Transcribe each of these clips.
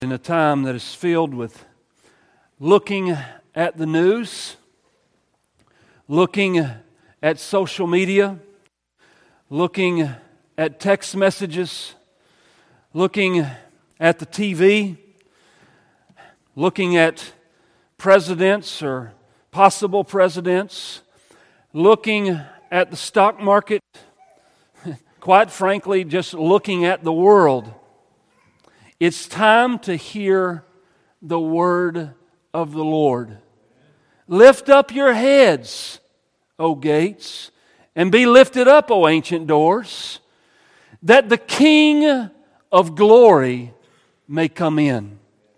In a time that is filled with looking at the news, looking at social media, looking at text messages, looking at the TV, looking at presidents or possible presidents, looking at the stock market, quite frankly, just looking at the world. It's time to hear the word of the Lord. Lift up your heads, O gates, and be lifted up, O ancient doors, that the King of glory may come in.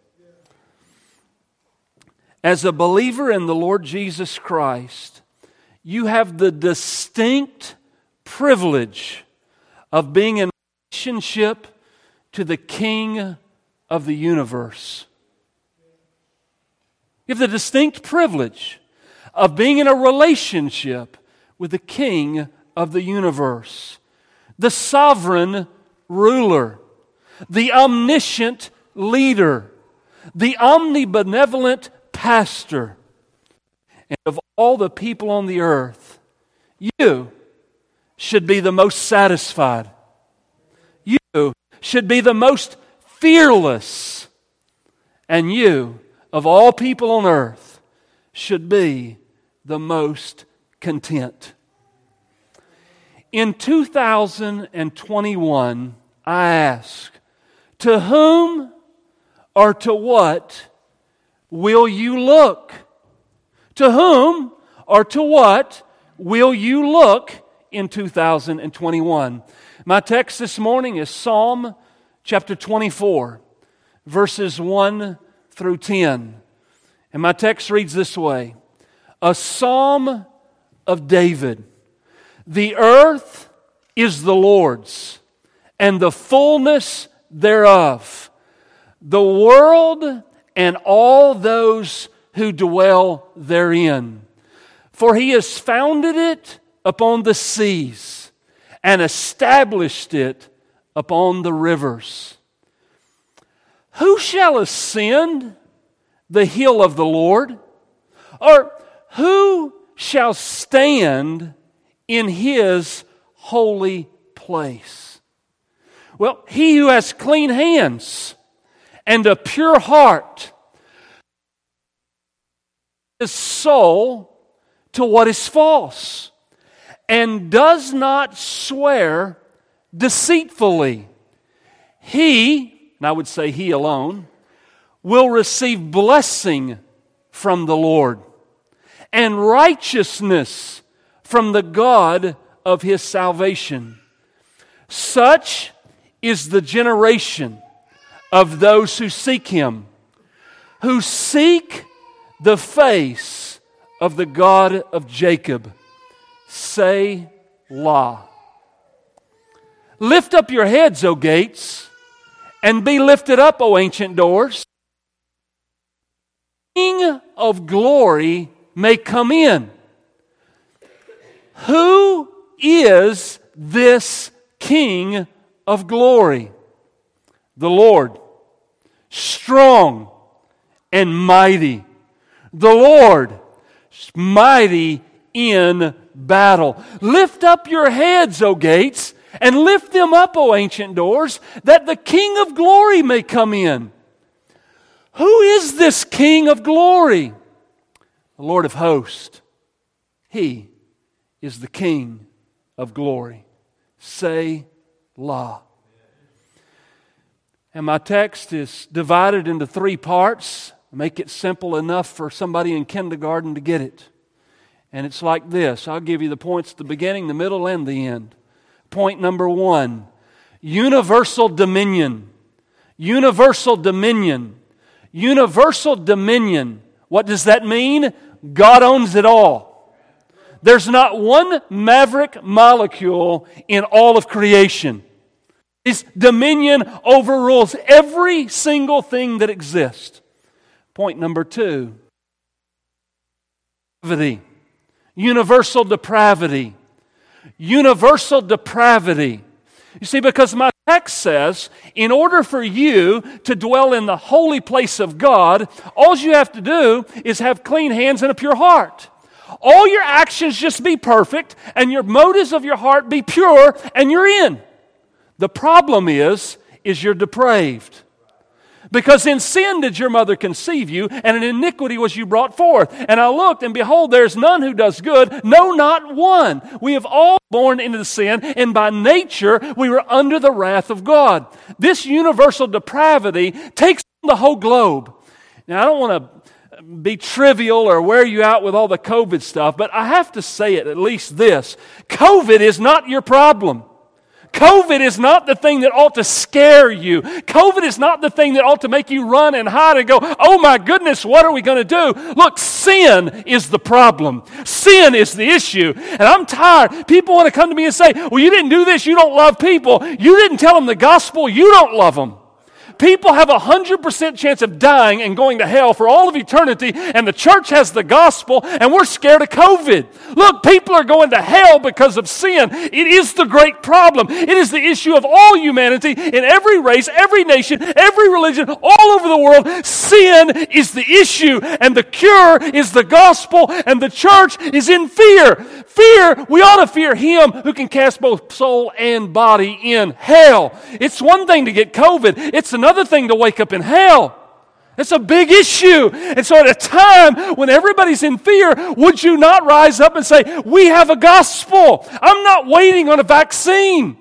As a believer in the Lord Jesus Christ, you have the distinct privilege of being in relationship to the King of the universe. You have the distinct privilege of being in a relationship with the King of the universe, the sovereign ruler, the omniscient leader, the omnibenevolent pastor. And of all the people on the earth, you should be the most satisfied. You should be the most fearless. And you, of all people on earth, should be the most content. In 2021, I ask, to whom or to what will you look? To whom or to what will you look in 2021? My text this morning is Psalm chapter 24, verses 1 through 10. And my text reads this way: a psalm of David. The earth is the Lord's, and the fullness thereof, the world and all those who dwell therein. For He has founded it upon the seas, and established it upon the rivers. Who shall ascend the hill of the Lord? Or who shall stand in His holy place? Well, he who has clean hands and a pure heart, his soul to what is false, and does not swear deceitfully. He, and I would say he alone, will receive blessing from the Lord and righteousness from the God of his salvation. Such is the generation of those who seek Him, who seek the face of the God of Jacob. Selah. Lift up your heads, O gates, and be lifted up, O ancient doors. King of glory may come in. Who is this King of glory? The Lord, strong and mighty. The Lord, mighty in battle. Lift up your heads, O gates, and lift them up, O ancient doors, that the King of glory may come in. Who is this King of glory? The Lord of hosts. He is the King of glory. Selah. And my text is divided into 3 parts. Make it simple enough for somebody in kindergarten to get it. And it's like this. I'll give you the points at the beginning, the middle, and the end. Point number 1, universal dominion. Universal dominion. Universal dominion. What does that mean? God owns it all. There's not one maverick molecule in all of creation. His dominion overrules every single thing that exists. Point number 2, universal depravity. Universal depravity. You see, because my text says, in order for you to dwell in the holy place of God, all you have to do is have clean hands and a pure heart. All your actions just be perfect, and your motives of your heart be pure, and you're in. The problem is you're depraved. Because in sin did your mother conceive you, and in iniquity was you brought forth. And I looked, and behold, there is none who does good, no, not one. We have all born into the sin, and by nature we were under the wrath of God. This universal depravity takes the whole globe. Now, I don't want to be trivial or wear you out with all the COVID stuff, but I have to say it, at least this. COVID is not your problem. COVID is not the thing that ought to scare you. COVID is not the thing that ought to make you run and hide and go, oh my goodness, what are we going to do? Look, sin is the problem. Sin is the issue. And I'm tired. People want to come to me and say, well, you didn't do this, you don't love people. You didn't tell them the gospel, you don't love them. People have 100% chance of dying and going to hell for all of eternity, and the church has the gospel, and we're scared of COVID. Look, people are going to hell because of sin. It is the great problem. It is the issue of all humanity in every race, every nation, every religion, all over the world. Sin is the issue, and the cure is the gospel, and the church is in fear. Fear, we ought to fear Him who can cast both soul and body in hell. It's one thing to get COVID. It's another thing to wake up in hell. It's a big issue. And so at a time when everybody's in fear, would you not rise up and say, we have a gospel. I'm not waiting on a vaccine.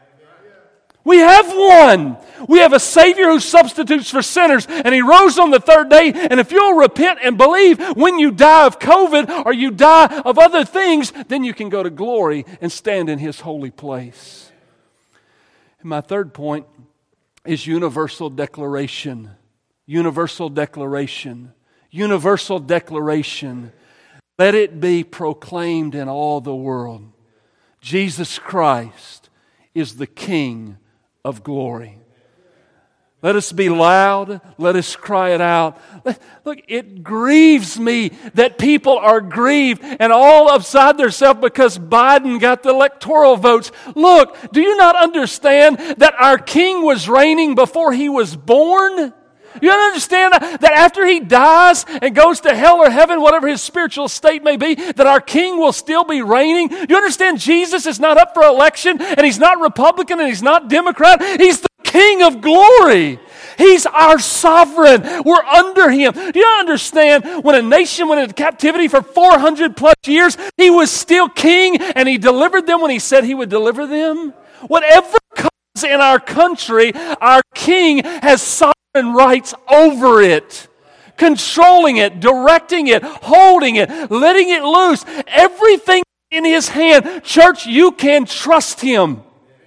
We have one. We have a Savior who substitutes for sinners, and He rose on the third day. And if you'll repent and believe, when you die of COVID or you die of other things, then you can go to glory and stand in His holy place. And my third point is universal declaration. Universal declaration. Universal declaration. Let it be proclaimed in all the world. Jesus Christ is the King of glory. Let us be loud. Let us cry it out. Look, it grieves me that people are grieved and all upside themselves because Biden got the electoral votes. Look, do you not understand that our King was reigning before He was born? You don't understand that after He dies and goes to hell or heaven, whatever His spiritual state may be, that our King will still be reigning? You understand Jesus is not up for election, and He's not Republican, and He's not Democrat. He's the King of glory. He's our sovereign. We're under Him. Do you understand when a nation went into captivity for 400 plus years, He was still king, and He delivered them when He said He would deliver them? Whatever comes in our country, our King has sovereign rights over it, controlling it, directing it, holding it, letting it loose. Everything in His hand. Church, you can trust Him.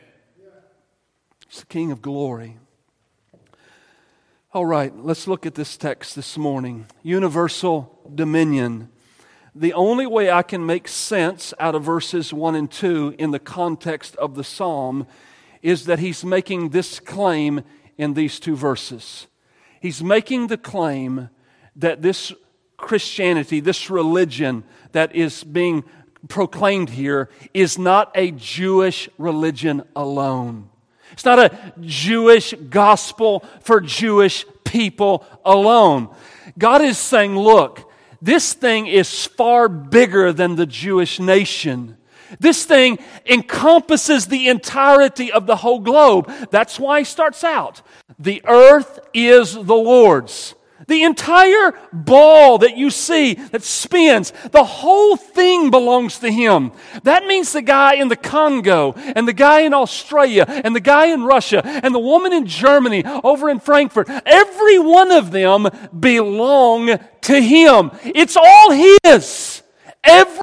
He's the King of glory. All right, let's look at this text this morning. Universal dominion. The only way I can make sense out of verses 1 and 2 in the context of the psalm is that he's making this claim in these two verses. He's making the claim that this Christianity, this religion that is being proclaimed here, is not a Jewish religion alone. It's not a Jewish gospel for Jewish people alone. God is saying, look, this thing is far bigger than the Jewish nation. This thing encompasses the entirety of the whole globe. That's why he starts out. The earth is the Lord's. The entire ball that you see that spins, the whole thing belongs to Him. That means the guy in the Congo, and the guy in Australia, and the guy in Russia, and the woman in Germany, over in Frankfurt, every one of them belong to Him. It's all His. Every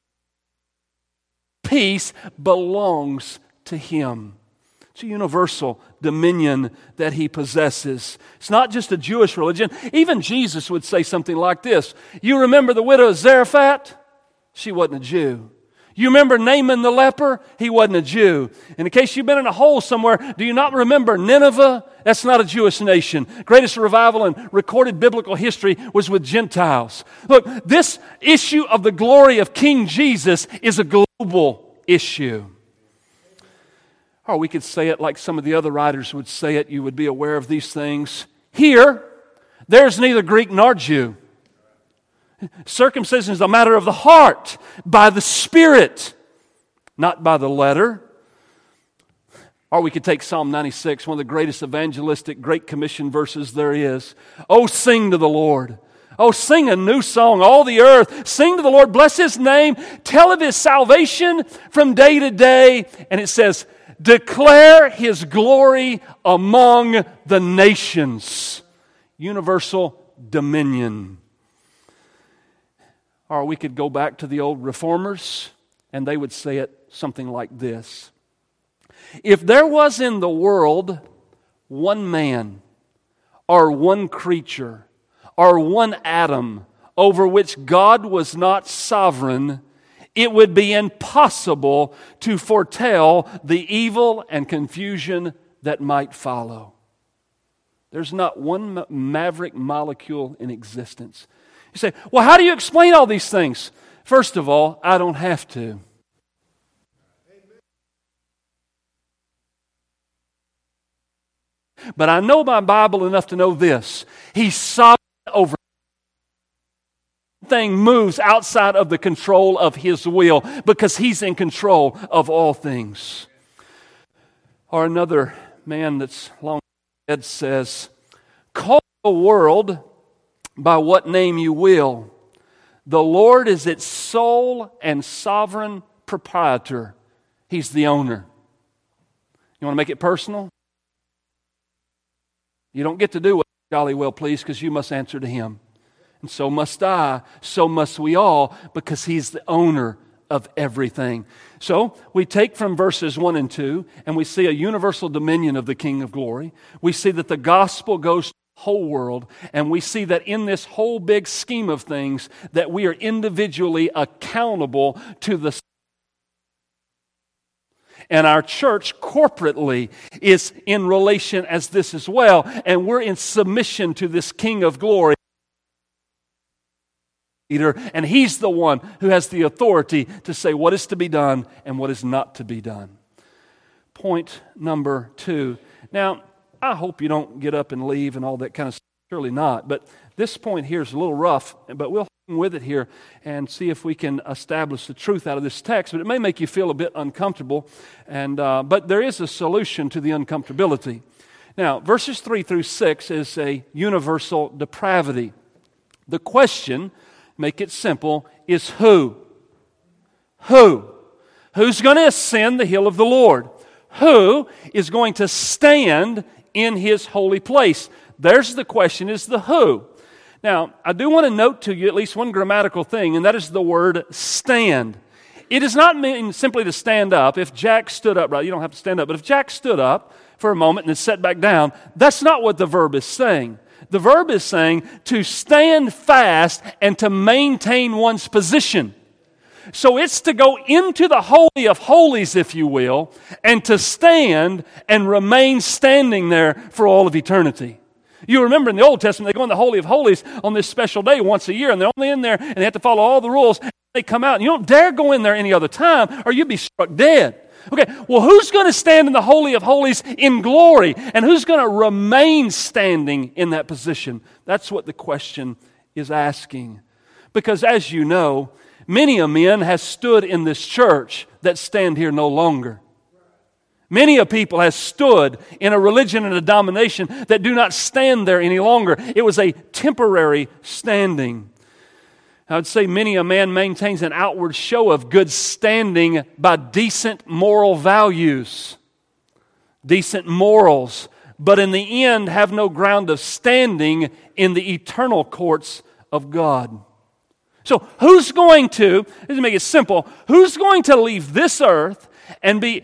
piece belongs to Him. It's a universal dominion that He possesses. It's not just a Jewish religion. Even Jesus would say something like this. You remember the widow of Zarephath? She wasn't a Jew. You remember Naaman the leper? He wasn't a Jew. And in case you've been in a hole somewhere, do you not remember Nineveh? That's not a Jewish nation. Greatest revival in recorded biblical history was with Gentiles. Look, this issue of the glory of King Jesus is a global issue. Or we could say it like some of the other writers would say it. You would be aware of these things. Here, there's neither Greek nor Jew. Circumcision is a matter of the heart, by the Spirit, not by the letter. Or we could take Psalm 96, one of the greatest evangelistic Great Commission verses there is. Oh, sing to the Lord. Oh, sing a new song, all the earth. Sing to the Lord, bless His name. Tell of His salvation from day to day. And it says, declare His glory among the nations. Universal dominion. Or we could go back to the old reformers, and they would say it something like this. If there was in the world one man, or one creature, or one atom over which God was not sovereign, it would be impossible to foretell the evil and confusion that might follow. There's not one maverick molecule in existence. You say, well, how do you explain all these things? First of all, I don't have to. But I know my Bible enough to know this. He's sovereign over everything. Moves outside of the control of His will because He's in control of all things. Or another man that's long dead says, call the world by what name you will. The Lord is its sole and sovereign proprietor. He's the owner. You want to make it personal? You don't get to do what jolly well please because you must answer to Him. And so must I, so must we all, because He's the owner of everything. So we take from verses 1 and 2, and we see a universal dominion of the King of Glory. We see that the gospel goes to the whole world, and we see that in this whole big scheme of things, that we are individually accountable to the and our church corporately is in relation as this as well, and we're in submission to this King of Glory. And He's the one who has the authority to say what is to be done and what is not to be done. Point number 2. Now, I hope you don't get up and leave and all that kind of stuff. Surely not. But this point here is a little rough, but we'll hang with it here and see if we can establish the truth out of this text. But it may make you feel a bit uncomfortable, but there is a solution to the uncomfortability. Now, verses 3 through 6 is a universal depravity. The question, make it simple, is who? Who? Who's going to ascend the hill of the Lord? Who is going to stand in His holy place? There's the question, is the who. Now, I do want to note to you at least one grammatical thing, and that is the word stand. It does not mean simply to stand up. If Jack stood up, right, you don't have to stand up, but if Jack stood up for a moment and then sat back down, that's not what the verb is saying. The verb is saying to stand fast and to maintain one's position. So it's to go into the Holy of Holies, if you will, and to stand and remain standing there for all of eternity. You remember in the Old Testament, they go in the Holy of Holies on this special day once a year, and they're only in there, and they have to follow all the rules. They come out, and you don't dare go in there any other time, or you'd be struck dead. Okay, well, who's going to stand in the Holy of Holies in glory? And who's going to remain standing in that position? That's what the question is asking. Because as you know, many a men has stood in this church that stand here no longer. Many a people has stood in a religion and a domination that do not stand there any longer. It was a temporary standing. I would say many a man maintains an outward show of good standing by decent moral values, decent morals, but in the end have no ground of standing in the eternal courts of God. So who's going to make it simple, who's going to leave this earth and be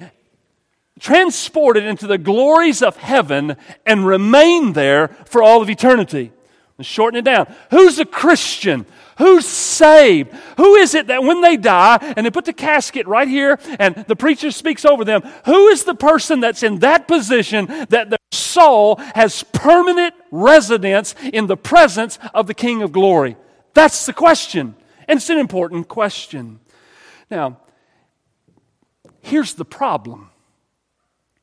transported into the glories of heaven and remain there for all of eternity? Let's shorten it down. Who's a Christian? Who's saved? Who is it that when they die and they put the casket right here and the preacher speaks over them, who is the person that's in that position that their soul has permanent residence in the presence of the King of Glory? That's the question. And it's an important question. Now, here's the problem.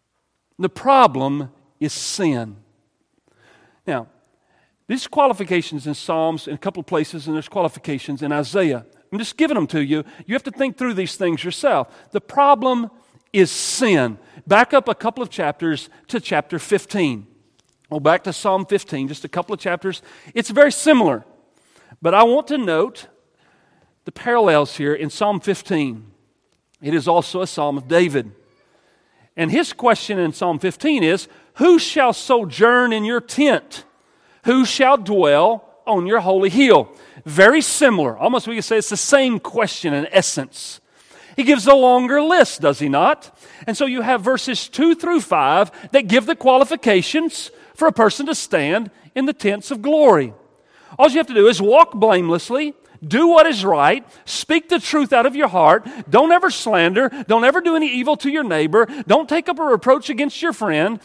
The problem is sin. Now, these qualifications in Psalms in a couple of places, and there's qualifications in Isaiah. I'm just giving them to you. You have to think through these things yourself. The problem is sin. Back up a couple of chapters to chapter 15. Well, back to Psalm 15, just a couple of chapters. It's very similar. But I want to note the parallels here in Psalm 15. It is also a psalm of David. And his question in Psalm 15 is, who shall sojourn in your tent? Who shall dwell on your holy hill? Very similar. Almost we could say it's the same question in essence. He gives a longer list, does he not? And so you have verses 2 through 5 that give the qualifications for a person to stand in the tents of glory. All you have to do is walk blamelessly, do what is right, speak the truth out of your heart, don't ever slander, don't ever do any evil to your neighbor, don't take up a reproach against your friend.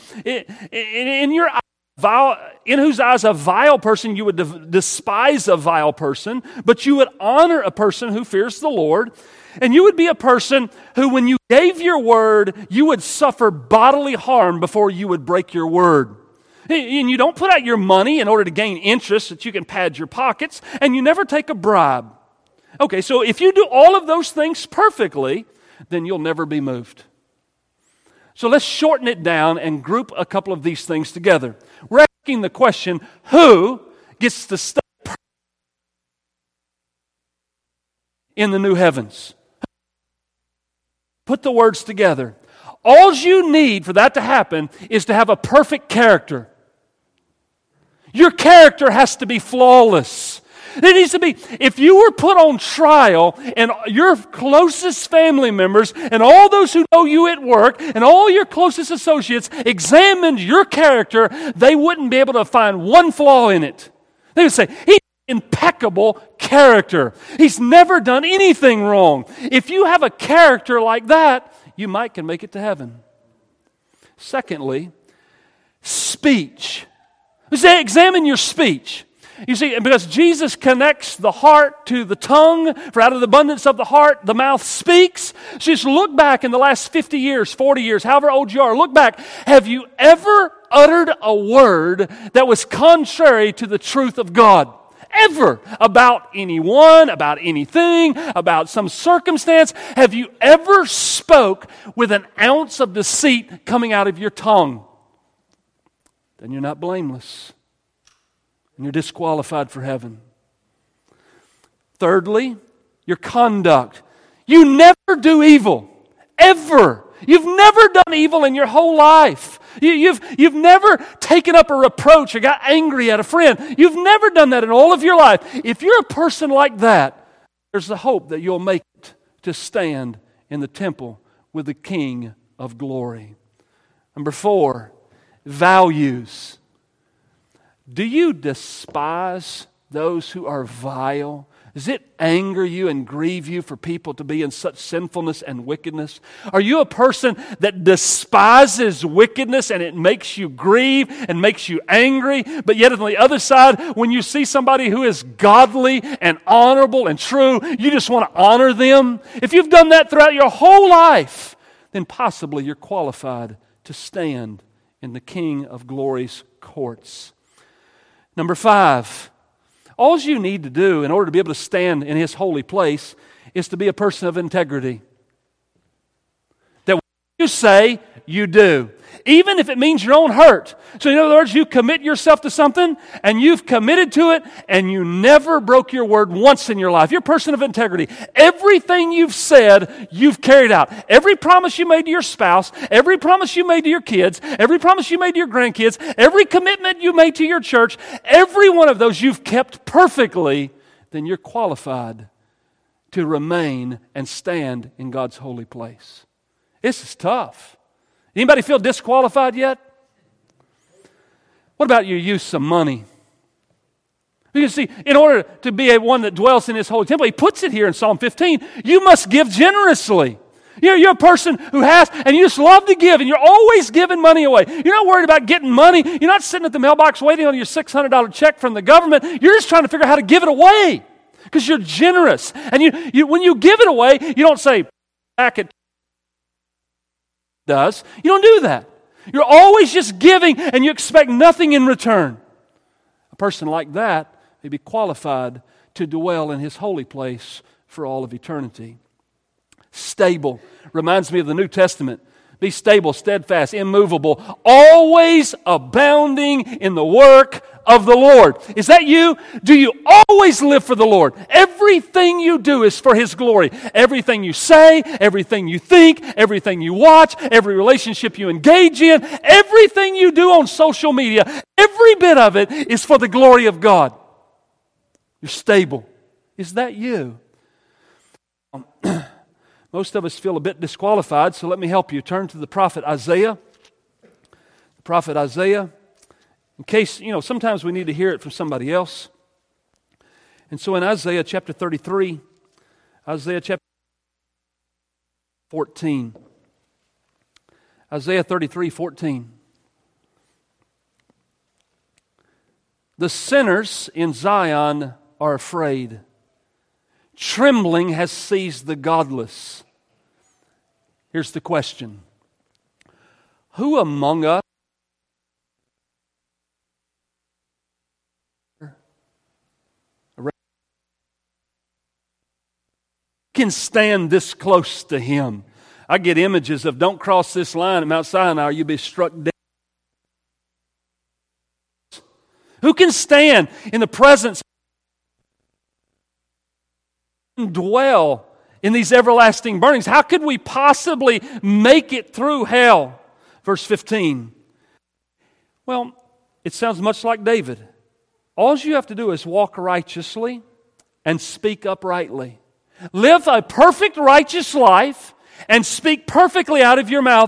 In whose eyes a vile person you would despise a vile person, but you would honor a person who fears the Lord. And you would be a person who, when you gave your word, you would suffer bodily harm before you would break your word. And you don't put out your money in order to gain interest that you can pad your pockets, and you never take a bribe. Okay, so if you do all of those things perfectly, then you'll never be moved. So let's shorten it down and group a couple of these things together. We're asking the question, who gets to stay in the new heavens? Put the words together. All you need for that to happen is to have a perfect character. Your character has to be flawless. It needs to be, if you were put on trial and your closest family members and all those who know you at work and all your closest associates examined your character, they wouldn't be able to find one flaw in it. They would say, he's impeccable character. He's never done anything wrong. If you have a character like that, you might can make it to heaven. Secondly, speech. Examine your speech. You see, because Jesus connects the heart to the tongue, for out of the abundance of the heart, the mouth speaks. So just look back in the last 50 years, 40 years, however old you are, look back. Have you ever uttered a word that was contrary to the truth of God? Ever. About anyone, about anything, about some circumstance. Have you ever spoke with an ounce of deceit coming out of your tongue? Then you're not blameless. And you're disqualified for heaven. Thirdly, your conduct. You never do evil. Ever. You've never done evil in your whole life. You've never taken up a reproach or got angry at a friend. You've never done that in all of your life. If you're a person like that, there's the hope that you'll make it to stand in the temple with the King of glory. Number 4, values. Do you despise those who are vile? Does it anger you and grieve you for people to be in such sinfulness and wickedness? Are you a person that despises wickedness and it makes you grieve and makes you angry? But yet on the other side, when you see somebody who is godly and honorable and true, you just want to honor them? If you've done that throughout your whole life, then possibly you're qualified to stand in the King of Glory's courts. Number 5, all you need to do in order to be able to stand in His holy place is to be a person of integrity. That what you say, you do. Even if it means your own hurt. So in other words, you commit yourself to something and you've committed to it and you never broke your word once in your life. You're a person of integrity. Everything you've said, you've carried out. Every promise you made to your spouse, every promise you made to your kids, every promise you made to your grandkids, every commitment you made to your church, every one of those you've kept perfectly, then you're qualified to remain and stand in God's holy place. This is tough. Anybody feel disqualified yet? What about your use of money? You see, in order to be one that dwells in His holy temple, He puts it here in Psalm 15, you must give generously. You're a person who has, and you just love to give, and you're always giving money away. You're not worried about getting money. You're not sitting at the mailbox waiting on your $600 check from the government. You're just trying to figure out how to give it away because you're generous. And you when you give it away, you don't say, back at does. You don't do that. You're always just giving and you expect nothing in return. A person like that may be qualified to dwell in His holy place for all of eternity. Stable reminds me of the New Testament. Be stable, steadfast, immovable, always abounding in the work of the Lord. Is that you? Do you always live for the Lord? Everything you do is for His glory. Everything you say, everything you think, everything you watch, every relationship you engage in, everything you do on social media, every bit of it is for the glory of God. You're stable. Is that you? Most of us feel a bit disqualified, so let me help you. Turn to the prophet Isaiah. The prophet Isaiah. In case, sometimes we need to hear it from somebody else. And so in Isaiah chapter 33, Isaiah chapter 14. Isaiah 33:14. The sinners in Zion are afraid. Trembling has seized the godless. Here's the question. Who among us can stand this close to Him? I get images of don't cross this line at Mount Sinai or you'll be struck dead. Who can stand in the presence and dwell in these everlasting burnings? How could we possibly make it through hell? Verse 15. Well, it sounds much like David. All you have to do is walk righteously and speak uprightly. Live a perfect righteous life and speak perfectly out of your mouth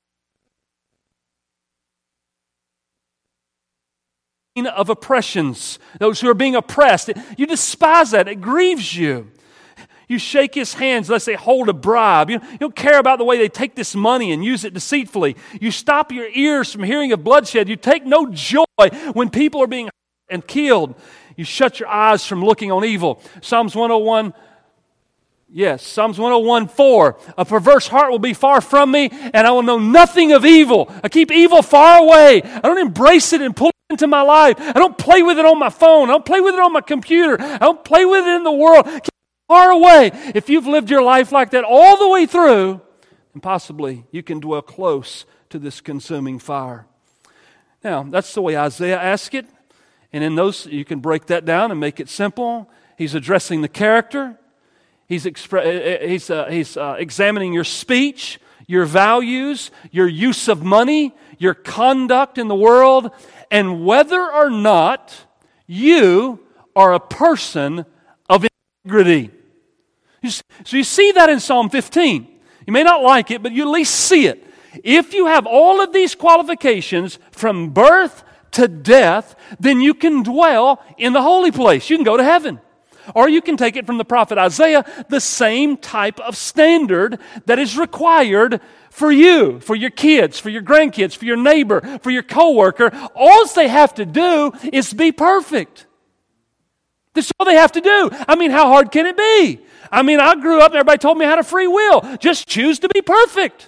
of oppressions, those who are being oppressed. You despise that. It grieves you. You shake his hands unless they hold a bribe. You don't care about the way they take this money and use it deceitfully. You stop your ears from hearing of bloodshed. You take no joy when people are being hurt and killed. You shut your eyes from looking on evil. Psalms 101, Psalms 101:4. A perverse heart will be far from me, and I will know nothing of evil. I keep evil far away. I don't embrace it and pull it into my life. I don't play with it on my phone. I don't play with it on my computer. I don't play with it in the world. Keep it far away. If you've lived your life like that all the way through, then possibly you can dwell close to this consuming fire. Now, that's the way Isaiah asked it. And in those, you can break that down and make it simple. He's addressing the character. He's examining your speech, your values, your use of money, your conduct in the world, and whether or not you are a person of integrity. So you see that in Psalm 15. You may not like it, but you at least see it. If you have all of these qualifications from birth to death, then you can dwell in the holy place. You can go to heaven. Or you can take it from the prophet Isaiah, the same type of standard that is required for you, for your kids, for your grandkids, for your neighbor, for your coworker. All they have to do is be perfect. That's all they have to do. I mean, how hard can it be? I mean, I grew up and everybody told me I had a free will. Just choose to be perfect.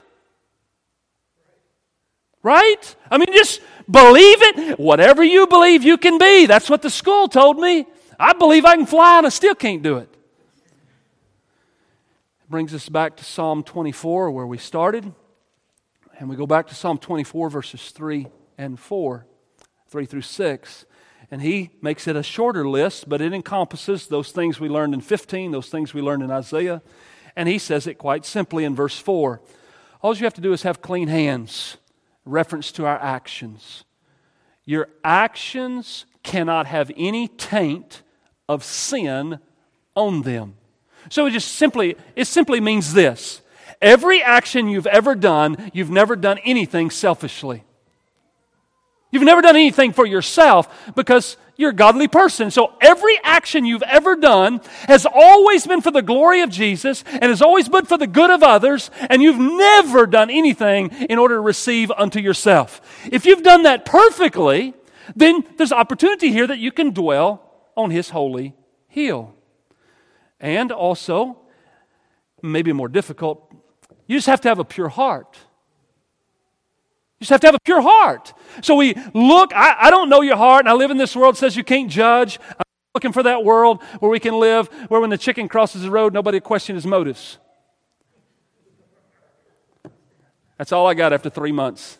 Right? I mean, just believe it. Whatever you believe you can be. That's what the school told me. I believe I can fly and I still can't do it. It brings us back to Psalm 24 where we started. And we go back to Psalm 24 verses 3 and 4, 3 through 6. And he makes it a shorter list, but it encompasses those things we learned in 15, those things we learned in Isaiah. And he says it quite simply in verse 4. All you have to do is have clean hands, reference to our actions. Your actions cannot have any taint of sin on them. So it simply means this. Every action you've ever done, you've never done anything selfishly. You've never done anything for yourself because you're a godly person. So every action you've ever done has always been for the glory of Jesus and has always been for the good of others, and you've never done anything in order to receive unto yourself. If you've done that perfectly, then there's opportunity here that you can dwell on His holy hill. And also, maybe more difficult, you just have to have a pure heart. You just have to have a pure heart. So we look, I don't know your heart, and I live in this world that says you can't judge. I'm looking for that world where we can live, where when the chicken crosses the road, nobody will question his motives. That's all I got after 3 months.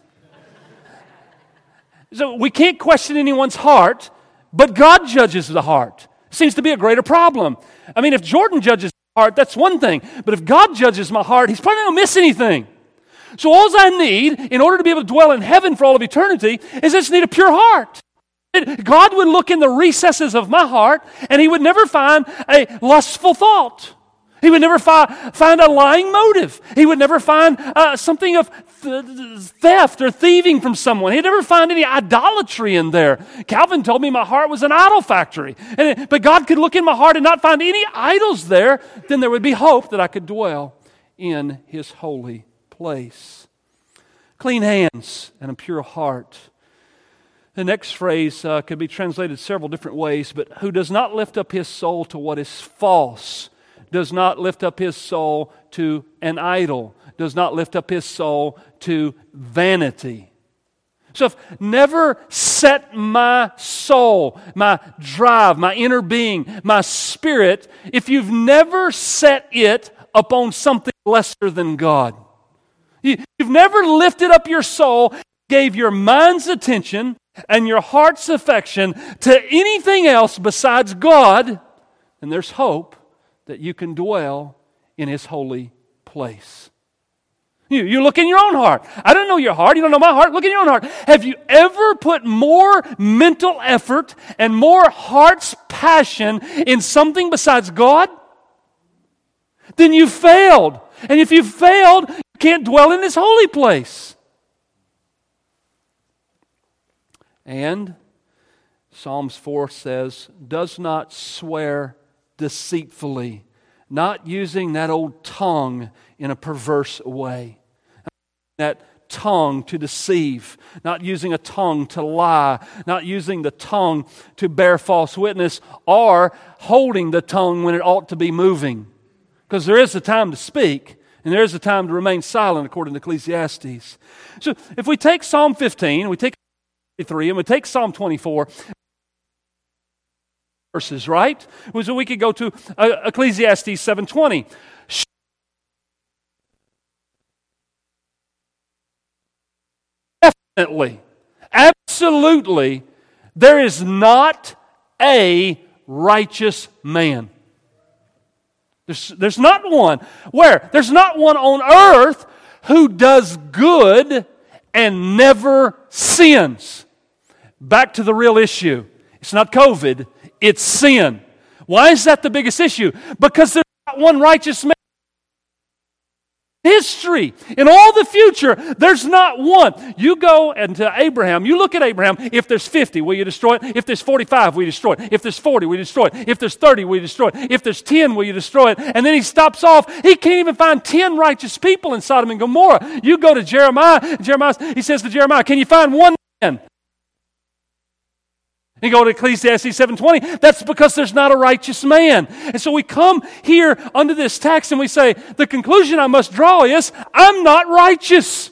So we can't question anyone's heart, but God judges the heart. Seems to be a greater problem. I mean, if Jordan judges my heart, that's one thing. But if God judges my heart, He's probably not going to miss anything. So all I need in order to be able to dwell in heaven for all of eternity is I just need a pure heart. God would look in the recesses of my heart and He would never find a lustful thought. He would never find a lying motive. He would never find something of theft or thieving from someone. He'd never find any idolatry in there. Calvin told me my heart was an idol factory. But God could look in my heart and not find any idols there. Then there would be hope that I could dwell in His holy place. Clean hands and a pure heart. The next phrase could be translated several different ways, but who does not lift up his soul to what is false, does not lift up his soul to an idol, does not lift up his soul to vanity. So if never set my soul, my drive, my inner being, my spirit, if you've never set it upon something lesser than God, you've never lifted up your soul, gave your mind's attention and your heart's affection to anything else besides God, then there's hope that you can dwell in His holy place. You look in your own heart. I don't know your heart. You don't know my heart. Look in your own heart. Have you ever put more mental effort and more heart's passion in something besides God? Then you failed. And if you failed, you can't dwell in His holy place. And Psalms 4 says, does not swear deceitfully, not using that old tongue in a perverse way. That tongue to deceive, not using a tongue to lie, not using the tongue to bear false witness, or holding the tongue when it ought to be moving. Because there is a time to speak, and there is a time to remain silent, according to Ecclesiastes. So if we take Psalm 15, we take 3, and we take Psalm 24, verses, right? So we could go to Ecclesiastes 7:20. Definitely, absolutely, there is not a righteous man. There's not one. Where? There's not one on earth who does good and never sins. Back to the real issue. It's not COVID, it's sin. Why is that the biggest issue? Because there's not one righteous man. In history, in all the future, there's not one. You go into Abraham, you look at Abraham, if there's 50, will you destroy it? If there's 45, will you destroy it? If there's 40, will you destroy it? If there's 30, will you destroy it? If there's 10, will you destroy it? And then he stops off. He can't even find 10 righteous people in Sodom and Gomorrah. You go to Jeremiah, he says to Jeremiah, can you find one man? You go to Ecclesiastes 7:20, that's because there's not a righteous man. And so we come here under this text and we say, the conclusion I must draw is, I'm not righteous.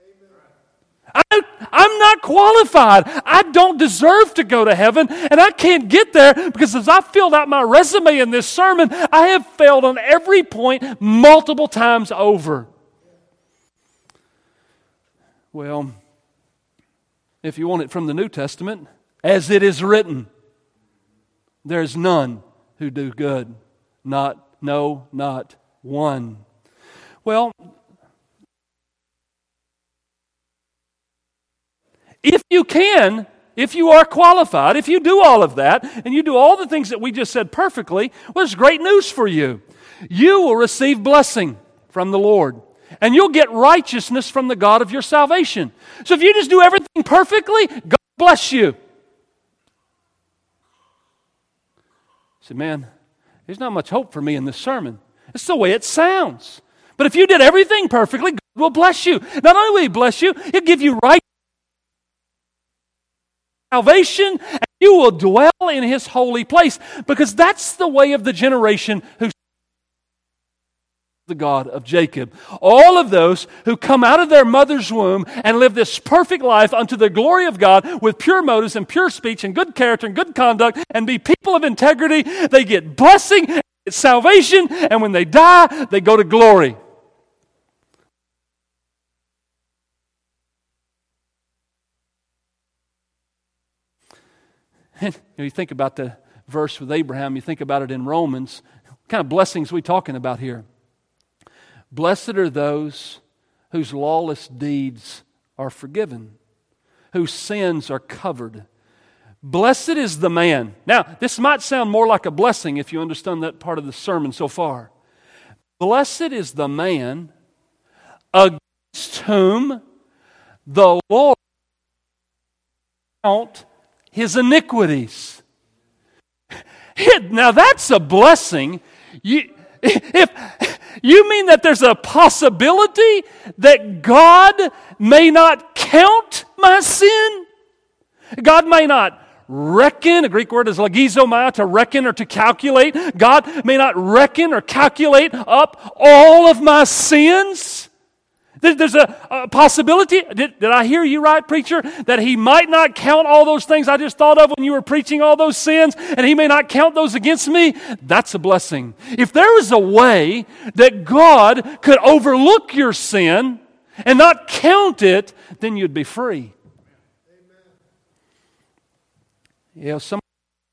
I'm not qualified. I don't deserve to go to heaven, and I can't get there because as I filled out my resume in this sermon, I have failed on every point multiple times over. Well, if you want it from the New Testament, as it is written, there is none who do good, not one. Well, if you can, if you are qualified, if you do all of that, and you do all the things that we just said perfectly, well, there's great news for you. You will receive blessing from the Lord, and you'll get righteousness from the God of your salvation. So if you just do everything perfectly, God bless you. I said, man, there's not much hope for me in this sermon. It's the way it sounds. But if you did everything perfectly, God will bless you. Not only will He bless you, He'll give you right salvation, and you will dwell in His holy place. Because that's the way of the generation who the God of Jacob. All of those who come out of their mother's womb and live this perfect life unto the glory of God with pure motives and pure speech and good character and good conduct and be people of integrity, they get blessing, get salvation, and when they die, they go to glory. And you think about the verse with Abraham, you think about it in Romans, what kind of blessings are we talking about here? Blessed are those whose lawless deeds are forgiven, whose sins are covered. Blessed is the man. Now, this might sound more like a blessing if you understand that part of the sermon so far. Blessed is the man against whom the Lord count his iniquities. Now that's a blessing. If you mean that there's a possibility that God may not count my sin? God may not reckon, a Greek word is logizomai, to reckon or to calculate. God may not reckon or calculate up all of my sins. There's a possibility, did I hear you right, preacher, that He might not count all those things I just thought of when you were preaching all those sins, and He may not count those against me? That's a blessing. If there was a way that God could overlook your sin and not count it, then you'd be free. You know, some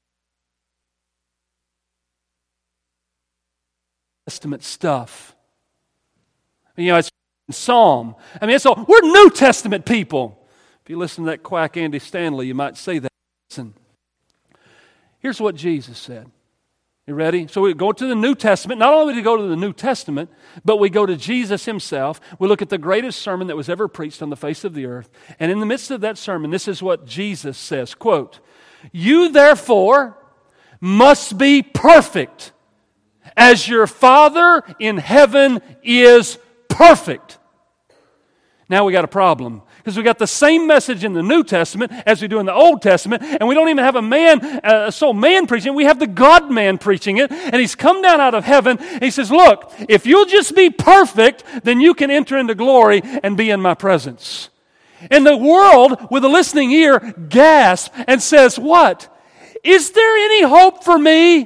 Testament stuff. You know, it's Psalm. I mean, we're New Testament people. If you listen to that quack Andy Stanley, you might say that. Listen, here's what Jesus said. You ready? So we go to the New Testament. Not only do we go to the New Testament, but we go to Jesus Himself. We look at the greatest sermon that was ever preached on the face of the earth. And in the midst of that sermon, this is what Jesus says, quote, "You therefore must be perfect as your Father in heaven is perfect." Now we got a problem, because we got the same message in the New Testament as we do in the Old Testament, and we don't even have a soul man preaching it. We have the God man preaching it, and He's come down out of heaven, and He says, look, if you'll just be perfect, then you can enter into glory and be in my presence. And the world, with a listening ear, gasps and says, what? Is there any hope for me?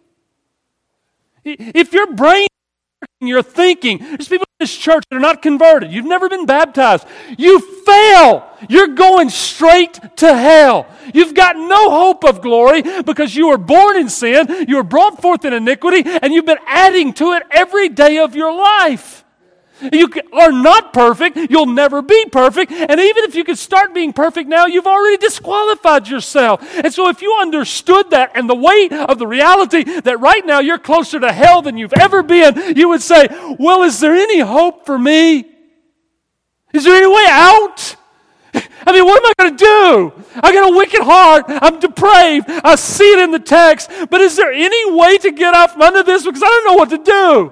If your brain, you're thinking, there's people in this church that are not converted. You've never been baptized. You fail. You're going straight to hell. You've got no hope of glory because you were born in sin, you were brought forth in iniquity, and you've been adding to it every day of your life. You are not perfect. You'll never be perfect. And even if you could start being perfect now, you've already disqualified yourself. And so if you understood that and the weight of the reality that right now you're closer to hell than you've ever been, you would say, well, is there any hope for me? Is there any way out? I mean, what am I going to do? I got a wicked heart. I'm depraved. I see it in the text. But is there any way to get out from under this? Because I don't know what to do.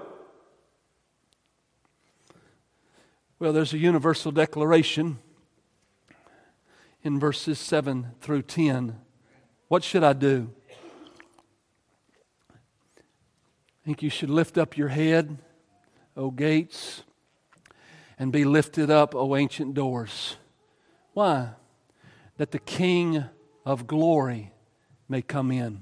Well, there's a universal declaration in verses 7 through 10. What should I do? I think you should lift up your head, O gates, and be lifted up, O ancient doors. Why? That the King of glory may come in.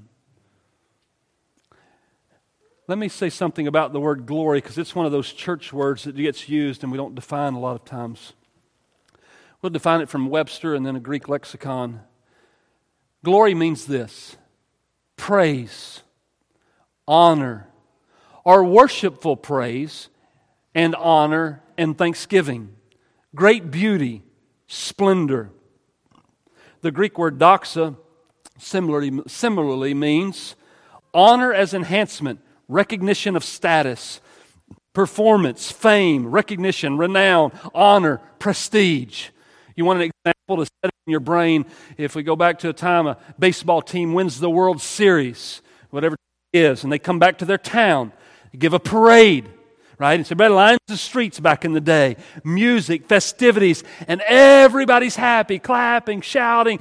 Let me say something about the word glory, because it's one of those church words that gets used and we don't define a lot of times. We'll define it from Webster and then a Greek lexicon. Glory means this: praise, honor, or worshipful praise and honor and thanksgiving, great beauty, splendor. The Greek word doxa similarly means honor as enhancement, recognition of status, performance, fame, recognition, renown, honor, prestige. You want an example to set in your brain? If we go back to a time a baseball team wins the World Series, whatever it is, and they come back to their town, they give a parade, right? And so everybody lines the streets back in the day. Music, festivities, and everybody's happy, clapping, shouting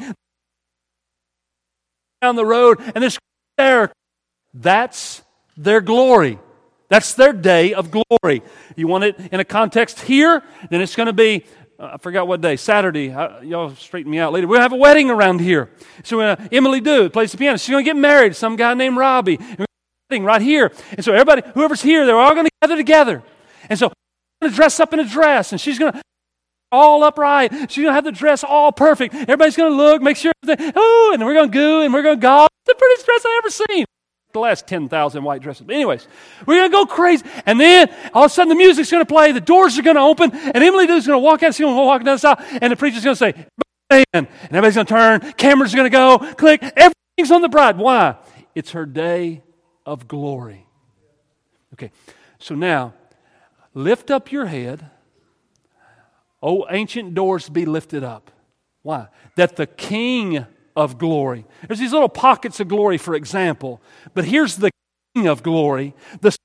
down the road, and this there. That's their glory. That's their day of glory. You want it in a context here, then it's going to be, I forgot what day, Saturday. Y'all straighten me out later. We'll have a wedding around here. So Emily Dew plays the piano. She's going to get married to some guy named Robbie. And we're going to have a wedding right here. And so everybody, whoever's here, they're all going to gather together. And so I'm going to dress up in a dress, and she's going to all upright. She's going to have the dress all perfect. Everybody's going to look, make sure everything, and we're going to goo, and we're going to gawk. The prettiest dress I've ever seen. The last 10,000 white dresses. But anyways, we're going to go crazy. And then all of a sudden the music's going to play, the doors are going to open, and Emily Dew's going to walk out, she's going to walk down the aisle, and the preacher's going to say, "Amen." And everybody's going to turn, cameras are going to go, click, everything's on the bride. Why? It's her day of glory. Okay, so now, lift up your head. O ancient doors, be lifted up. Why? That the King of glory. There's these little pockets of glory, for example. But here's the King of glory. The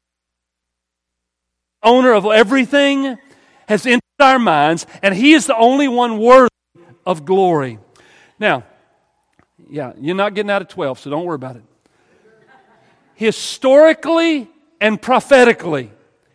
owner of everything has entered our minds, and He is the only one worthy of glory. Now, yeah, you're not getting out of 12, so don't worry about it. Historically and prophetically,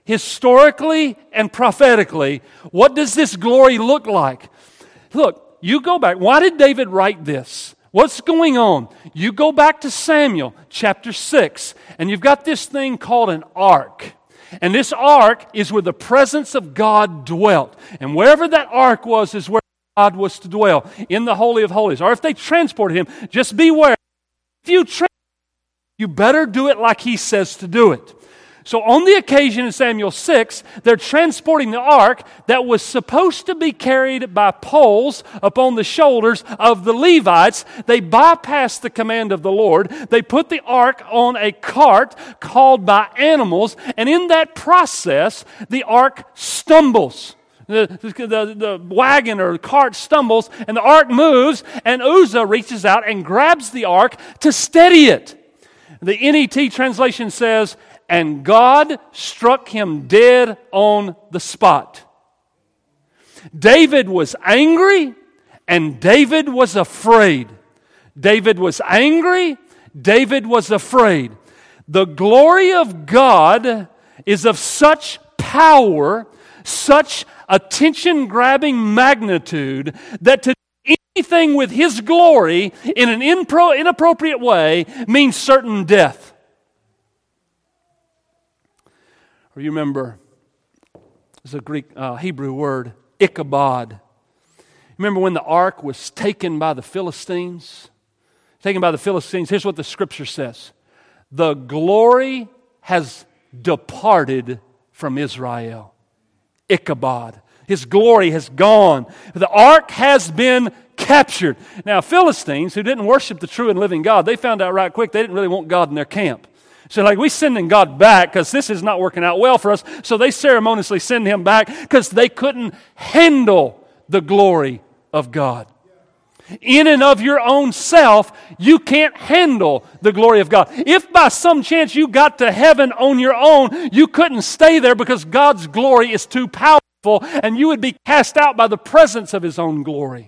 what does this glory look like? Look, you go back. Why did David write this? What's going on? You go back to Samuel chapter 6, and you've got this thing called an ark. And this ark is where the presence of God dwelt. And wherever that ark was is where God was to dwell, in the Holy of Holies. Or if they transported Him, just beware. If you better do it like He says to do it. So on the occasion in Samuel 6, they're transporting the ark that was supposed to be carried by poles upon the shoulders of the Levites. They bypassed the command of the Lord. They put the ark on a cart called by animals, and in that process, the ark stumbles. The wagon or cart stumbles, and the ark moves, and Uzzah reaches out and grabs the ark to steady it. The NET translation says, "And God struck him dead on the spot." David was angry, and David was afraid. David was angry, David was afraid. The glory of God is of such power, such attention-grabbing magnitude, that to do anything with His glory in an inappropriate way means certain death. You remember, it's a Greek, Hebrew word, Ichabod. Remember when the ark was taken by the Philistines? Here's what the Scripture says. The glory has departed from Israel. Ichabod. His glory has gone. The ark has been captured. Now, Philistines, who didn't worship the true and living God, they found out right quick they didn't really want God in their camp. So we're sending God back because this is not working out well for us. So they ceremoniously send Him back because they couldn't handle the glory of God. In and of your own self, you can't handle the glory of God. If by some chance you got to heaven on your own, you couldn't stay there because God's glory is too powerful and you would be cast out by the presence of His own glory.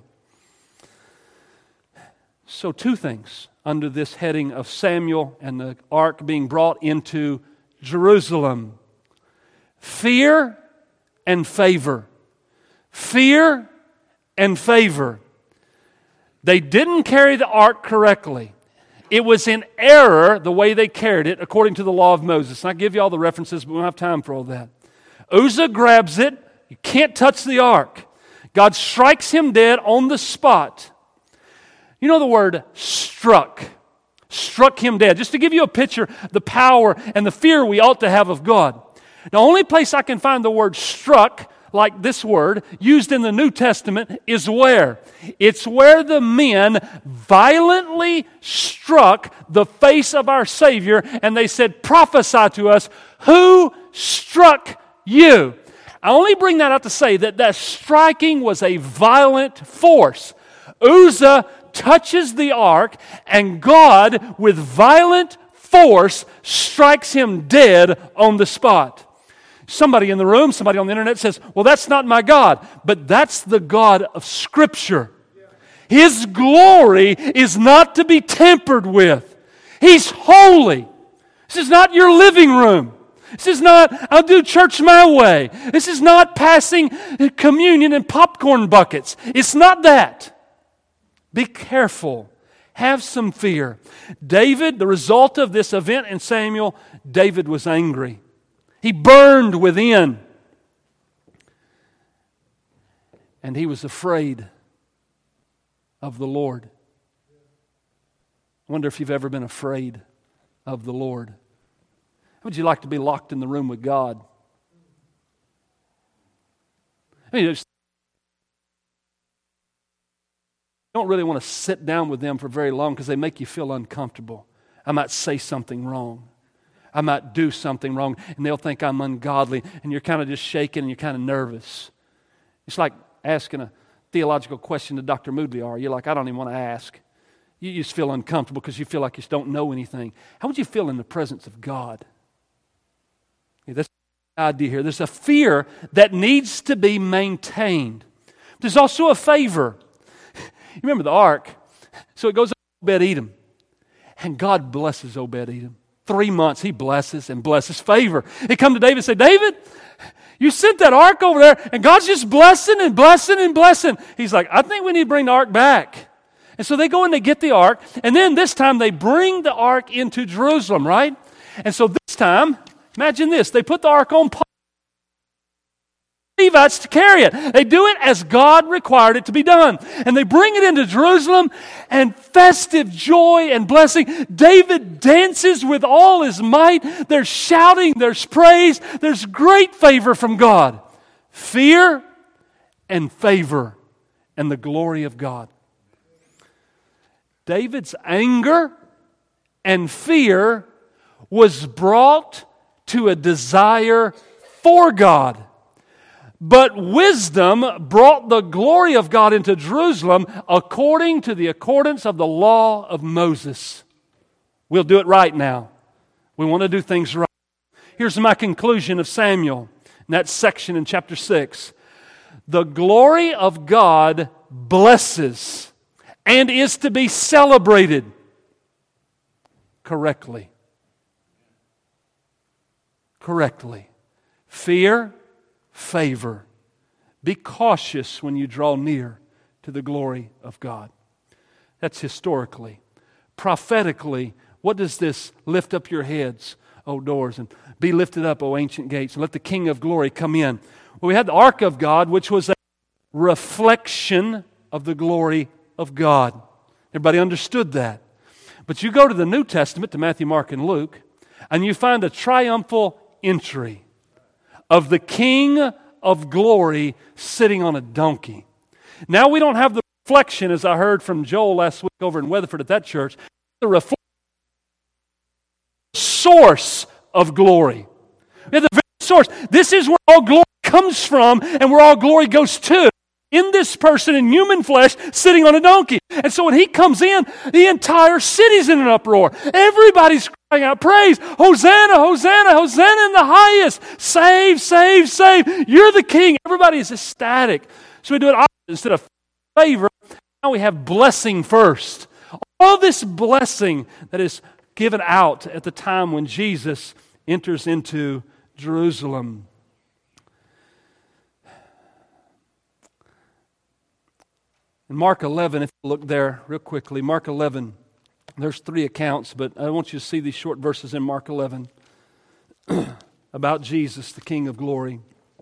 So two things under this heading of Samuel and the ark being brought into Jerusalem. Fear and favor. Fear and favor. They didn't carry the ark correctly. It was in error the way they carried it according to the law of Moses. And I'll give you all the references, but we don't have time for all that. Uzzah grabs it. You can't touch the ark. God strikes him dead on the spot. You know the word struck. Struck him dead. Just to give you a picture, the power and the fear we ought to have of God. The only place I can find the word struck, like this word, used in the New Testament is where? It's where the men violently struck the face of our Savior and they said, "Prophesy to us, who struck you?" I only bring that up to say that striking was a violent force. Uzzah touches the ark, and God, with violent force, strikes him dead on the spot. Somebody in the room, somebody on the internet says, "Well, that's not my God." But that's the God of Scripture. His glory is not to be tampered with. He's holy. This is not your living room. This is not, I'll do church my way. This is not passing communion in popcorn buckets. It's not that. Be careful. Have some fear. David, the result of this event in Samuel, David was angry. He burned within. And he was afraid of the Lord. I wonder if you've ever been afraid of the Lord. How would you like to be locked in the room with God? I mean, you don't really want to sit down with them for very long because they make you feel uncomfortable. I might say something wrong. I might do something wrong, and they'll think I'm ungodly, and you're kind of just shaking and you're kind of nervous. It's like asking a theological question to Dr. Moodley. You're like, I don't even want to ask. You just feel uncomfortable because you feel like you just don't know anything. How would you feel in the presence of God? That's the idea here. There's a fear that needs to be maintained. There's also a favor. You remember the ark? So it goes to Obed-Edom. And God blesses Obed-Edom. 3 months he blesses and blesses favor. They come to David and say, David, you sent that ark over there and God's just blessing and blessing and blessing. He's like, I think we need to bring the ark back. And so they go and they get the ark. And then this time they bring the ark into Jerusalem, right? And so this time, imagine this. They put the ark on Levites to carry it. They do it as God required it to be done. And they bring it into Jerusalem, and festive joy and blessing. David dances with all his might. There's shouting, there's praise, there's great favor from God. Fear and favor and the glory of God. David's anger and fear was brought to a desire for God. But wisdom brought the glory of God into Jerusalem according to the accordance of the law of Moses. We'll do it right now. We want to do things right. Here's my conclusion of Samuel in that section in chapter 6. The glory of God blesses and is to be celebrated correctly. Correctly. Fear, favor. Be cautious when you draw near to the glory of God. That's historically. Prophetically, what does this lift up your heads, O doors, and be lifted up, O ancient gates, and let the King of glory come in? Well, we had the ark of God, which was a reflection of the glory of God. Everybody understood that. But you go to the New Testament, to Matthew, Mark, and Luke, and you find a triumphal entry of the King of glory sitting on a donkey. Now we don't have the reflection, as I heard from Joel last week over in Weatherford at that church, the source of glory. We have the very source. This is where all glory comes from and where all glory goes to. In this person in human flesh sitting on a donkey. And so when he comes in, the entire city's in an uproar. Everybody's crying out, praise, Hosanna, Hosanna, Hosanna in the highest. Save, save, save. You're the King. Everybody is ecstatic. So we do it opposite. Instead of favor, now we have blessing first. All this blessing that is given out at the time when Jesus enters into Jerusalem. In Mark 11, if you look there real quickly, Mark 11, there's 3 accounts, but I want you to see these short verses in Mark 11 about Jesus, the King of glory.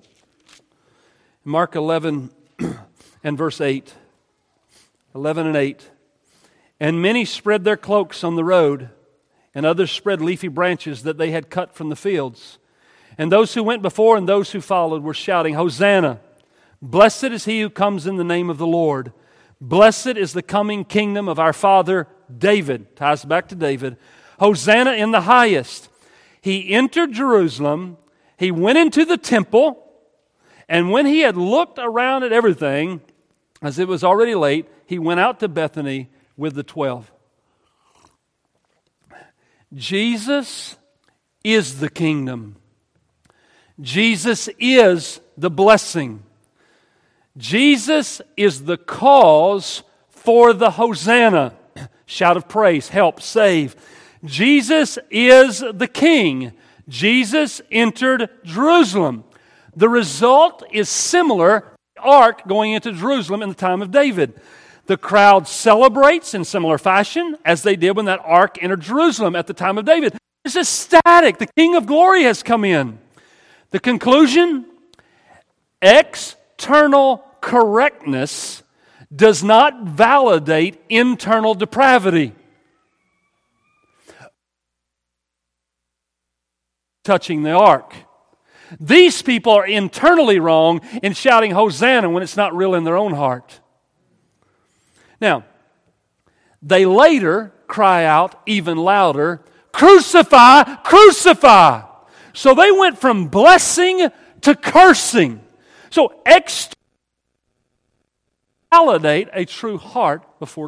Mark 11 and verse 8, 11 and 8. And many spread their cloaks on the road, and others spread leafy branches that they had cut from the fields. And those who went before and those who followed were shouting, Hosanna! Blessed is he who comes in the name of the Lord. Blessed is the coming kingdom of our father David. Ties back to David. Hosanna in the highest. He entered Jerusalem. He went into the temple. And when he had looked around at everything, as it was already late, he went out to Bethany with the 12. Jesus is the kingdom. Jesus is the blessing. Jesus is the cause for the Hosanna. Shout of praise, help, save. Jesus is the King. Jesus entered Jerusalem. The result is similar to the ark going into Jerusalem in the time of David. The crowd celebrates in similar fashion as they did when that ark entered Jerusalem at the time of David. It's ecstatic. The King of Glory has come in. The conclusion, external correctness does not validate internal depravity. Touching the ark. These people are internally wrong in shouting Hosanna when it's not real in their own heart. Now, they later cry out even louder, "Crucify, crucify!" So they went from blessing to cursing. So validate a true heart before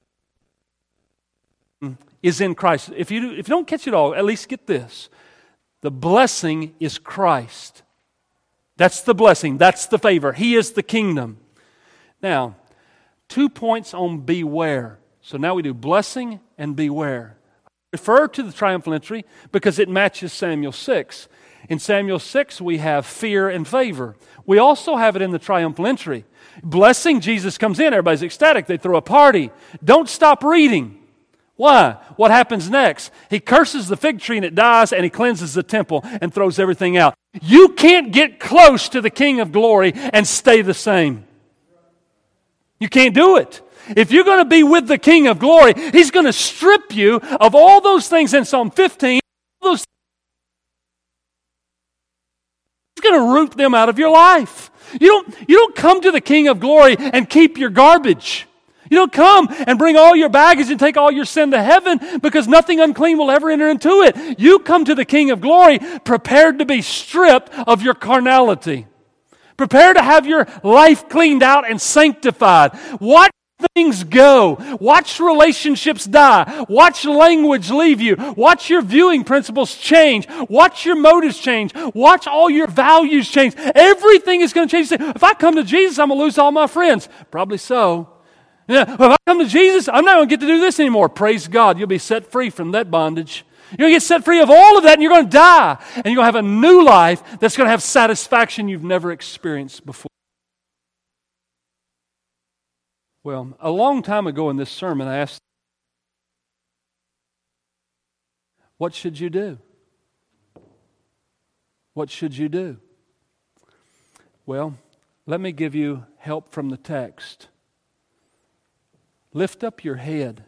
God is in Christ. If you don't catch it all, at least get this. The blessing is Christ. That's the blessing. That's the favor. He is the kingdom. Now, 2 points on beware. So now we do blessing and beware. I refer to the triumphal entry because it matches Samuel 6. In Samuel 6, we have fear and favor. We also have it in the triumphal entry. Blessing, Jesus comes in. Everybody's ecstatic. They throw a party. Don't stop reading. Why? What happens next? He curses the fig tree and it dies, and he cleanses the temple and throws everything out. You can't get close to the King of Glory and stay the same. You can't do it. If you're going to be with the King of Glory, He's going to strip you of all those things in Psalm 15. He's going to root them out of your life. You don't come to the King of Glory and keep your garbage. You don't come and bring all your baggage and take all your sin to heaven because nothing unclean will ever enter into it. You come to the King of Glory prepared to be stripped of your carnality. Prepare to have your life cleaned out and sanctified. Watch things go. Watch relationships die. Watch language leave you. Watch your viewing principles change. Watch your motives change. Watch all your values change. Everything is going to change. If I come to Jesus, I'm going to lose all my friends. Probably so. Yeah, if I come to Jesus, I'm not going to get to do this anymore. Praise God. You'll be set free from that bondage. You're going to get set free of all of that, and you're going to die. And you're going to have a new life that's going to have satisfaction you've never experienced before. Well, a long time ago in this sermon, I asked, what should you do? What should you do? Well, let me give you help from the text. Lift up your head.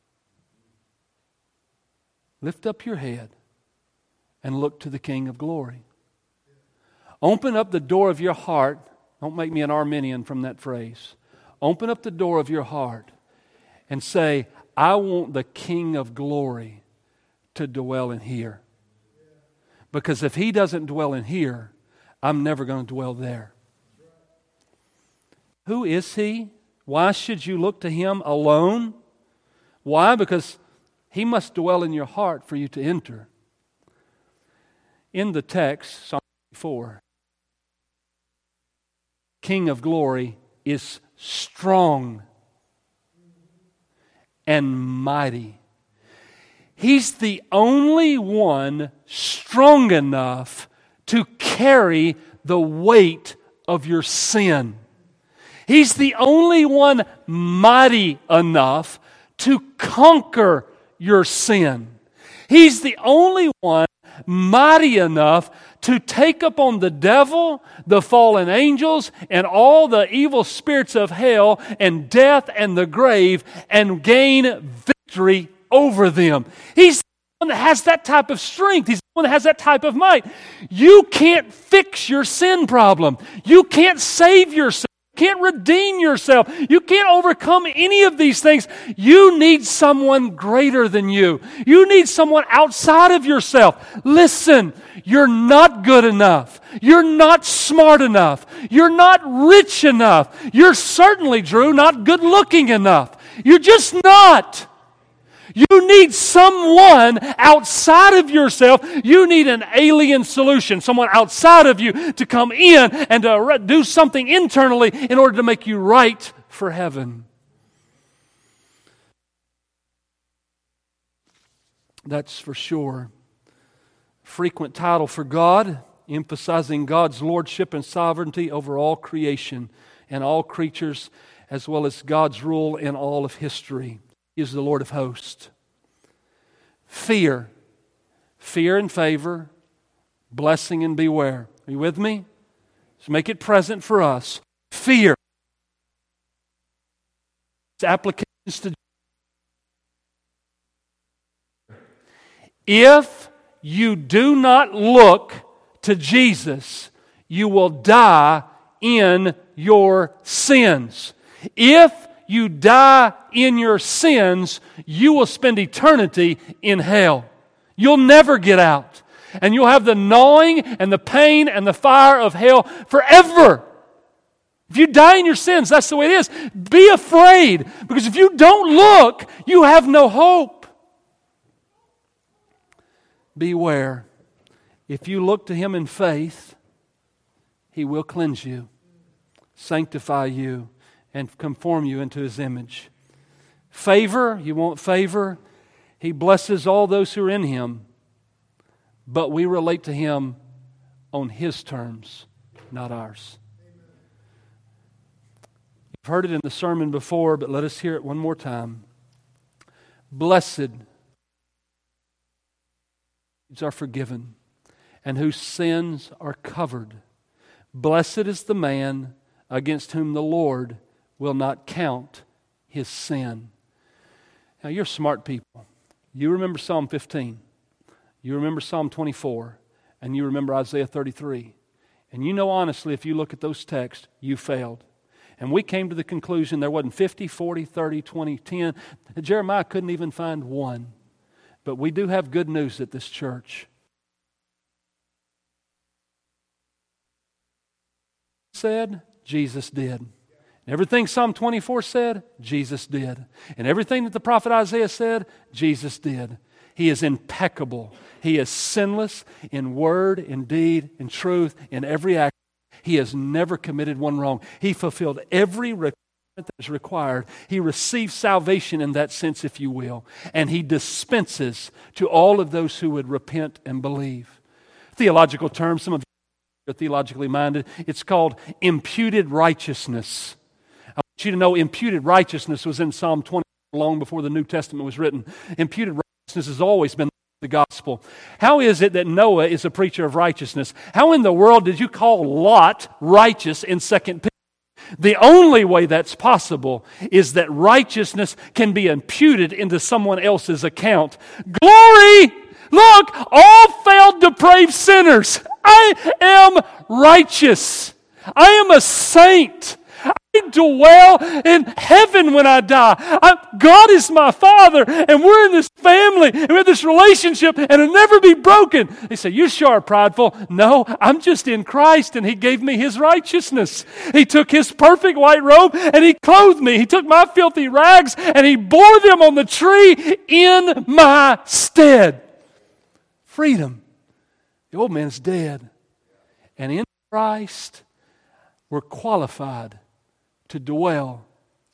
Lift up your head and look to the King of Glory. Open up the door of your heart. Don't make me an Arminian from that phrase. Open up the door of your heart and say, I want the King of Glory to dwell in here. Because if He doesn't dwell in here, I'm never going to dwell there. Who is He? Why should you look to Him alone? Why? Because He must dwell in your heart for you to enter. In the text, Psalm 4, King of Glory is strong and mighty. He's the only one strong enough to carry the weight of your sin. He's the only one mighty enough to conquer your sin. He's the only one mighty enough to take upon the devil, the fallen angels, and all the evil spirits of hell and death and the grave and gain victory over them. He's the one that has that type of strength. He's the one that has that type of might. You can't fix your sin problem. You can't save yourself. You can't redeem yourself. You can't overcome any of these things. You need someone greater than you. You need someone outside of yourself. Listen, you're not good enough. You're not smart enough. You're not rich enough. You're certainly, Drew, not good looking enough. You're just not. You need someone outside of yourself. You need an alien solution, someone outside of you to come in and to do something internally in order to make you right for heaven. That's for sure. frequent title for God, emphasizing God's lordship and sovereignty over all creation and all creatures, as well as God's rule in all of history. He is the Lord of hosts. Fear. Fear and favor. Blessing and beware. Are you with me? Let's make it present for us. Fear. Its applications to. If you do not look to Jesus, you will die in your sins. If you die in your sins, you will spend eternity in hell. You'll never get out. And you'll have the gnawing and the pain and the fire of hell forever. If you die in your sins, that's the way it is. Be afraid, because if you don't look, you have no hope. Beware. If you look to Him in faith, He will cleanse you, sanctify you, and conform you into His image. Favor, you want favor? He blesses all those who are in Him, but we relate to Him on His terms, not ours. You've heard it in the sermon before, but let us hear it one more time. Blessed are forgiven, and whose sins are covered. Blessed is the man against whom the Lord will not count his sin. Now, you're smart people. You remember Psalm 15. You remember Psalm 24. And you remember Isaiah 33. And you know honestly, if you look at those texts, you failed. And we came to the conclusion there wasn't 50, 40, 30, 20, 10. Jeremiah couldn't even find one. But we do have good news at this church. Said, Jesus did. Everything Psalm 24 said, Jesus did. And everything that the prophet Isaiah said, Jesus did. He is impeccable. He is sinless in word, in deed, in truth, in every act. He has never committed one wrong. He fulfilled every requirement that is required. He received salvation in that sense, if you will. And He dispenses to all of those who would repent and believe. Theological term, some of you are theologically minded. It's called imputed righteousness. I want you to know imputed righteousness was in Psalm 20 long before the New Testament was written. Imputed righteousness has always been the gospel. How is it that Noah is a preacher of righteousness? How in the world did you call Lot righteous in 2 Peter? The only way that's possible is that righteousness can be imputed into someone else's account. Glory! Look, all failed, depraved sinners. I am righteous. I am a saint. I dwell in heaven when I die. God is my Father, and we're in this family, and we have this relationship, and it'll never be broken. They say, you sure are prideful. No, I'm just in Christ, and He gave me His righteousness. He took His perfect white robe, and He clothed me. He took my filthy rags, and He bore them on the tree in my stead. Freedom. The old man's dead. And in Christ, we're qualified to dwell.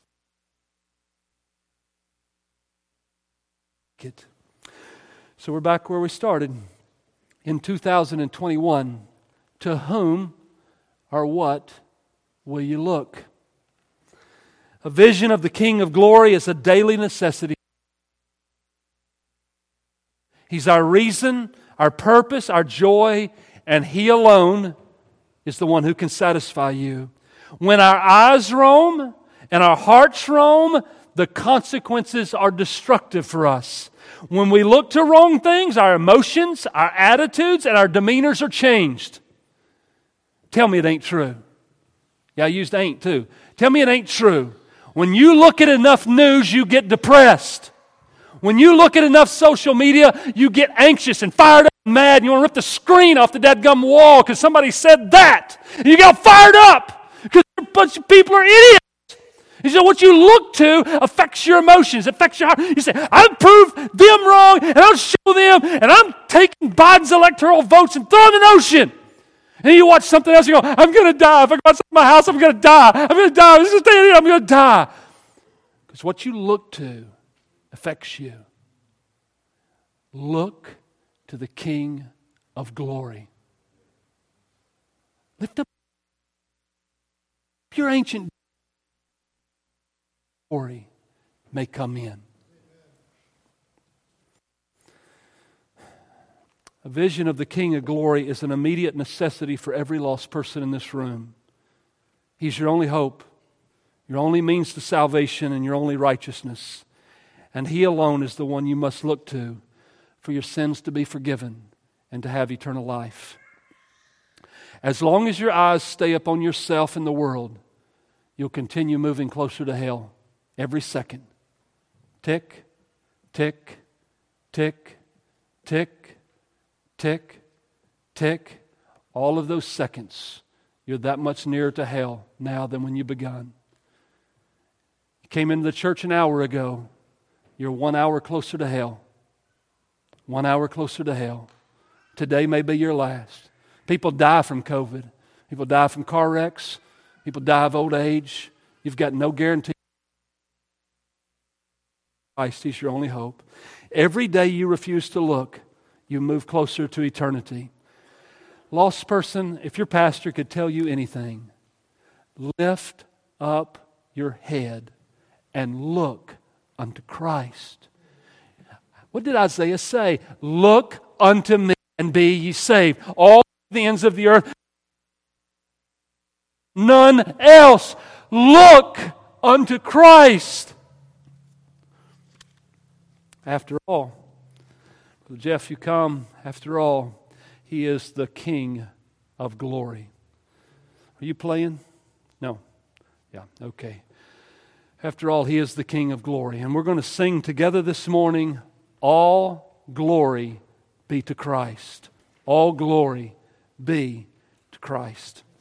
So we're back where we started. In 2021, to whom or what will you look? A vision of the King of Glory is a daily necessity. He's our reason, our purpose, our joy, and He alone is the one who can satisfy you. When our eyes roam and our hearts roam, the consequences are destructive for us. When we look to wrong things, our emotions, our attitudes, and our demeanors are changed. Tell me it ain't true. Yeah, I used ain't too. Tell me it ain't true. When you look at enough news, you get depressed. When you look at enough social media, you get anxious and fired up and mad. And you want to rip the screen off the dadgum wall because somebody said that. And you got fired up. Because a bunch of people are idiots. He said, what you look to affects your emotions, affects your heart. You say, I'll prove them wrong, and I'll show them, and I'm taking Biden's electoral votes and throw them in the ocean. And you watch something else, you go, I'm going to die. If I go outside my house, I'm going to die. I'm going to die. This is here, I'm going to die. Because what you look to affects you. Look to the King of glory. Lift up your ancient glory may come in. A vision of the King of Glory is an immediate necessity for every lost person in this room. He's your only hope, your only means to salvation, and your only righteousness. And He alone is the one you must look to for your sins to be forgiven and to have eternal life. As long as your eyes stay upon yourself and the world, you'll continue moving closer to hell every second. Tick, tick, tick, tick, tick, tick. All of those seconds, you're that much nearer to hell now than when you begun. You came into the church an hour ago. You're 1 hour closer to hell. 1 hour closer to hell. Today may be your last. People die from COVID. People die from car wrecks. People die of old age. You've got no guarantee. Christ is your only hope. Every day you refuse to look, you move closer to eternity. Lost person, if your pastor could tell you anything, lift up your head and look unto Christ. What did Isaiah say? Look unto me and be ye saved, all the ends of the earth. None else. Look unto Christ. After all, Brother Jeff, you come. After all, He is the King of glory. Are you playing? No. Yeah, okay. After all, He is the King of glory. And we're going to sing together this morning, all glory be to Christ. All glory be to Christ.